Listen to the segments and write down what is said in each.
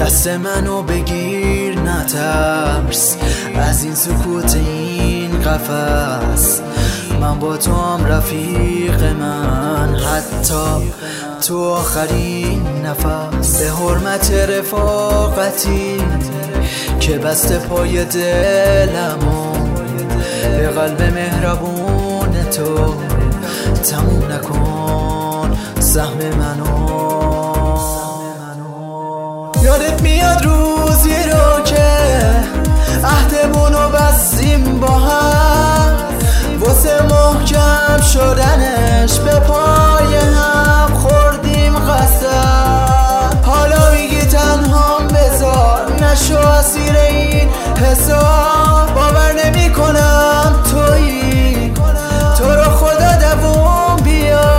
دست منو بگیر نترس از این سکوت این قفس، من با تو هم رفیق من حتی تو آخرین نفس. به حرمت رفاقتی که بسته پای دلمو، به قلب مهربون تو تموم نکن سهم منو. یادت میاد روزی رو که عهدمونو بستیم با هم، واسه محکم شدنش به پای هم خوردیم قسم. حالا میگی تنهام بذار نشو اسیر این حساب، باور نمی کنم تویی، تو رو خدا دووم بیا.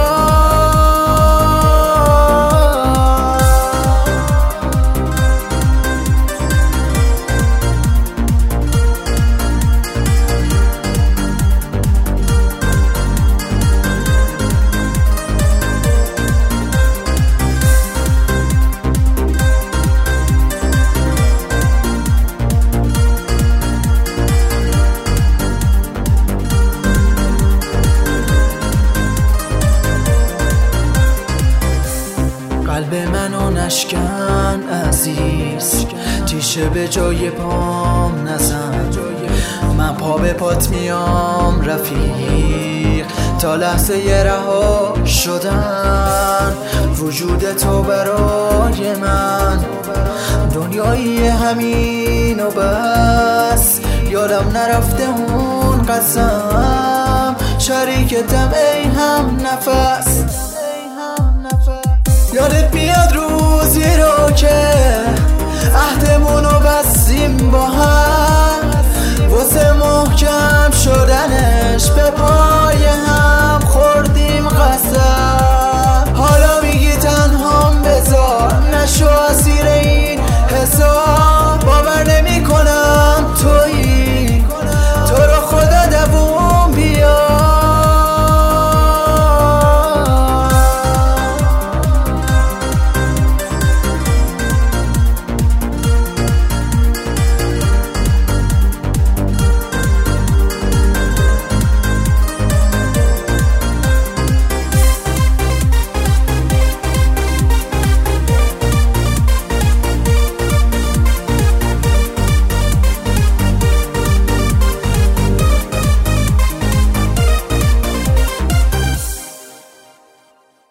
قلب منو نشکن عزیز، تیشه به جای پام نزن، من پا به پات میام رفیق تا لحظه رها شدن. وجود تو برای من دنیایی همین و بس، یادم نرفته اون قسم، شریکتم ای هم نفس. یادت میاد روزی رو